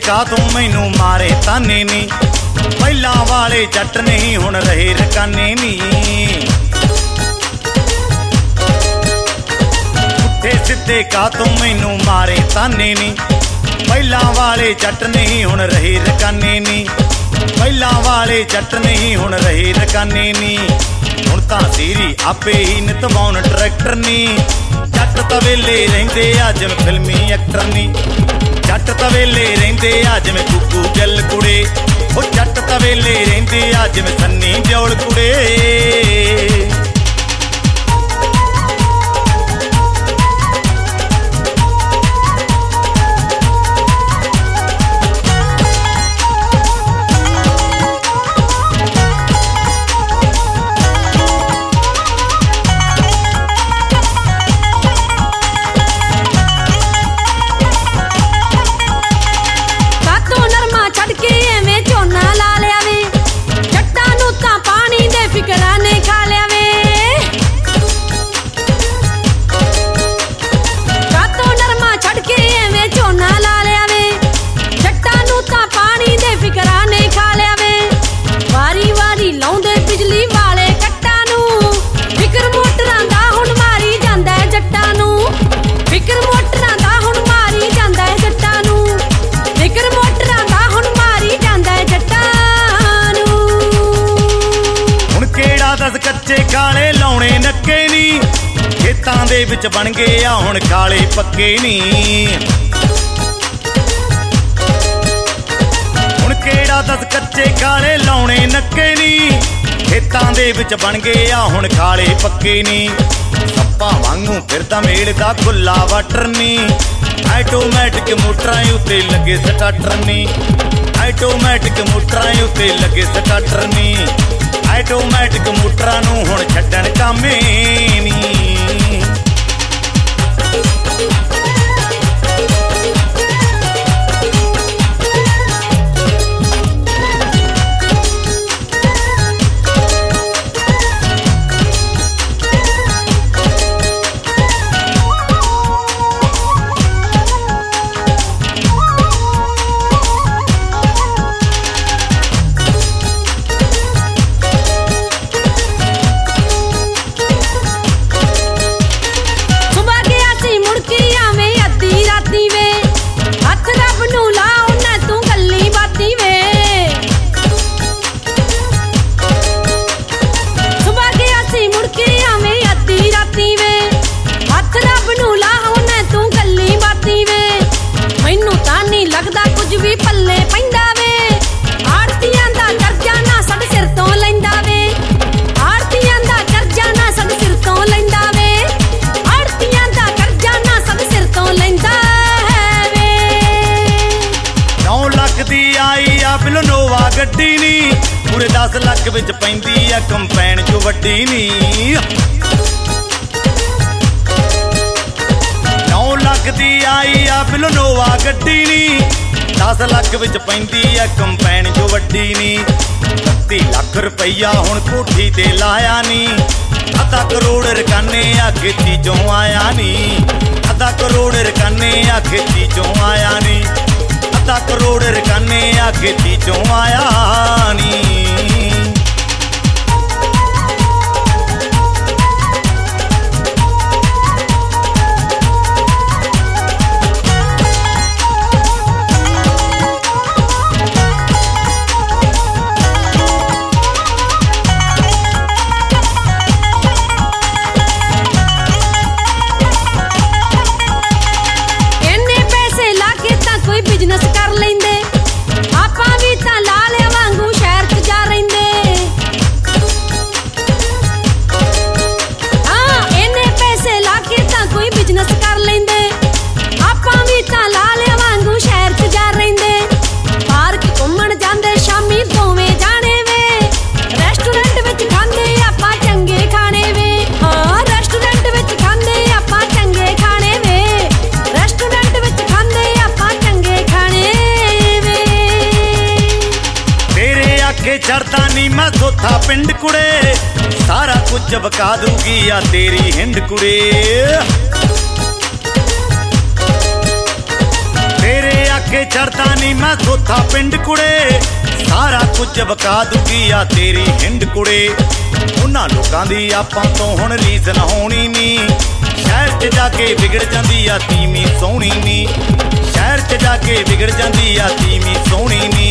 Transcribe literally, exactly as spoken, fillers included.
ਕਾ ਤੂੰ ਮੈਨੂੰ ਮਾਰੇ ਤਾਨੇ ਨੀ, ਪਹਿਲਾਂ ਵਾਲੇ ਜੱਟ ਨਹੀਂ ਹੁਣ ਰਹੇ ਰਕਾਨੇ ਨੀ। ਪੁੱਠੇ ਸਿੱਧੇ ਕਾ ਤੂੰ ਮੈਨੂੰ ਮਾਰੇ ਤਾਨੇ ਨੀ, ਪਹਿਲਾਂ ਵਾਲੇ ਜੱਟ ਨਹੀਂ ਹੁਣ ਰਹੇ ਰਕਾਨੇ ਨੀ, ਪਹਿਲਾਂ ਵਾਲੇ ਜੱਟ ਨਹੀਂ ਹੁਣ ਰਹੇ ਰਕਾਨੇ ਨੀ। ਹੁਣ ਤਾਂ ਸੀਰੀ ਆਪੇ ਹੀ ਨਿਤਵਾਉਣ ਡਾਇਰੈਕਟਰ ਨੀ, ਜੱਟ ਤਾਂ ਵੇਲੇ ਰਹਿੰਦੇ ਆ ਜਿਵੇਂ ਫਿਲਮੀ ਐਕਟਰ ਨੀ, ਜੱਟ ਤਾਂ ਵੇਲੇ ਰਹਿੰਦੇ ਆ ਜਿਵੇਂ ਗੁੱਗੂ ਗਿੱਲ ਕੁੜੇ, ਉਹ ਜੱਟ ਤਾਂ ਵੇਲੇ ਰਹਿੰਦੇ ਆ ਜਿਵੇਂ ਸੰਨੀ ਦਿਓਲ ਕੁੜੇ। ਕੱਚੇ ਕਾਲੇ ਲਾਉਣੇ ਨੱਕੇ ਨੀ, ਖੇਤਾਂ ਦੇ ਵਿੱਚ ਬਣ ਗਏ ਆ ਹੁਣ ਕਾਲੇ ਪੱਕੇ ਨੀ। ਹੁਣ ਕਿਹੜਾ ਦੱਸ ਕੱਚੇ ਕਾਲੇ ਲਾਉਣੇ ਨੱਕੇ ਨੀ, ਖੇਤਾਂ ਦੇ ਵਿੱਚ ਬਣ ਗਏ ਆ ਹੁਣ ਕਾਲੇ ਪੱਕੇ ਨੀ। ਸੱਪਾਂ ਵਾਂਗੂ ਫਿਰਦਾ ਮੇਲ ਦਾ ਖੁੱਲਾ ਵਾਟਰ ਨੀ, ਆਟੋਮੈਟਿਕ ਮੋਟਰਾਂ ਉੱਤੇ ਲੱਗੇ ਸਟਾਰਟਰ ਨੀ, ਆਟੋਮੈਟਿਕ ਮੋਟਰਾਂ ਉੱਤੇ ਲੱਗੇ ਸਟਾਰਟਰ ਨੀ। ਆਟੋਮੈਟਿਕ ਮੋਟਰਾਂ ਨੂੰ ਹੁਣ ਛੱਡਣ ਕਾਮੇ ਨੀ। ਗੱਡੀ ਨੀ ਪੂਰੇ ਦਸ ਲੱਖ ਵਿੱਚ ਪੈਂਦੀ ਆ ਕੰਪੈਨ ਜੋ ਵੱਡੀ ਨੀ। ਨੌ ਲੱਖ ਦੀ ਆਈ ਆ ਬਿਲਨੋਵਾ ਗੱਡੀ ਨੀ, ਦਸ ਲੱਖ ਵਿੱਚ ਪੈਂਦੀ ਆ ਕੰਪੈਨ ਜੋ ਵੱਡੀ ਨੀ। ਬੱਤੀ ਲੱਖ ਰੁਪਈਆ ਹੁਣ ਕੋਠੀ ਤੇ ਲਾਇਆ ਨੀ, ਅੱਧਾ ਕਰੋੜ ਰਕਾਨੇ ਆ ਖੇਤੀ ਚੋਂ ਆਇਆ ਨੀ, ਅੱਧਾ ਕਰੋੜ ਰਕਾਨੇ ਆ ਖੇਤੀ ਚੋਂ ਆਇਆ ਨੀ, ਅੱਧਾ ਕਰੋੜ ਰਕਾਨੇ ਆ ਖੇਤੀ ਚੋਂ ਆਇਆ ਨੀ। ਬਿਜ਼ਨਸ ਕਰ ਲੈਂਦੇ ਆਪਾਂ ਵੀ ਤਾਂ ਲਾਲਿਆਂ ਵਾਂਗੂ ਸ਼ਹਿਰ 'ਚ ਜਾ ਰਹਿੰਦੇ। ਹਾਂ ਇੰਨੇ ਪੈਸੇ ਲਾ ਕੇ ਤਾਂ ਕੋਈ ਬਿਜ਼ਨਸ ਕਰ ਲੈਂਦੇ, ਆਪਾਂ ਵੀ ਤਾਂ ਲਾਲਿਆਂ ਵਾਂਗੂ ਸ਼ਹਿਰ 'ਚ ਜਾ ਰਹਿੰਦੇ। ਪਾਰਕ ਘੁੰਮਣ ਜਾਂਦੇ ਸ਼ਾਮੀ ਦੋਵੇਂ ਜਾਣੇ ਵੇ, ਰੈਸਟੋਰੈਂਟ ਵਿੱਚ ਖਾਂਦੇ ਆਪਾਂ ਚੰਗੇ ਖਾਣੇ ਵੇ। ਹਾਂ ਰੈਸਟੋਰੈਂਟ ਵਿੱਚ ਖਾਂਦੇ ਆਪਾਂ ਚੰਗੇ ਖਾਣੇ ਵੇ, ਰੈਸਟੋਰੈਂਟ ਵਿੱਚ ਖਾਂਦੇ ਆਪਾਂ ਚੰਗੇ ਖਾਣੇ ਵੇ। ਤੇਰੇ ਆਖੇ ਚੜਦਾ ਨੀ ਮੈਂ ਸੋਥਾ ਪਿੰਡ ਕੁੜੇ, ਸਾਰਾ ਕੁਝ ਵਕਾ ਦੂਗੀ ਆ ਤੇਰੀ ਹਿੰਡ ਕੁੜੇ। ਤੇਰੇ ਕੇ ਛੱਡਦਾ ਨੀ ਮੈਂ ਸੋਥਾ ਪਿੰਡ ਕੁੜੇ, ਸਾਰਾ ਕੁਝ ਵਕਾ ਦੂਗੀ ਆ ਤੇਰੀ ਹਿੰਡ ਕੁੜੇ। ਉਹਨਾਂ ਲੋਕਾਂ ਦੀ ਆਪਾਂ ਤੋਂ ਹੁਣ ਰੀਸ ਨਾ ਹੋਣੀ ਨੀ, ਸ਼ਹਿਰ 'ਚ ਜਾ ਕੇ ਵਿਗੜ ਜਾਂਦੀ ਆ ਤੀਵੀਂ ਸੋਹਣੀ ਨੀ, ਸ਼ਹਿਰ 'ਚ ਜਾ ਕੇ ਵਿਗੜ ਜਾਂਦੀ ਆ ਤੀਵੀਂ ਸੋਹਣੀ ਨੀ।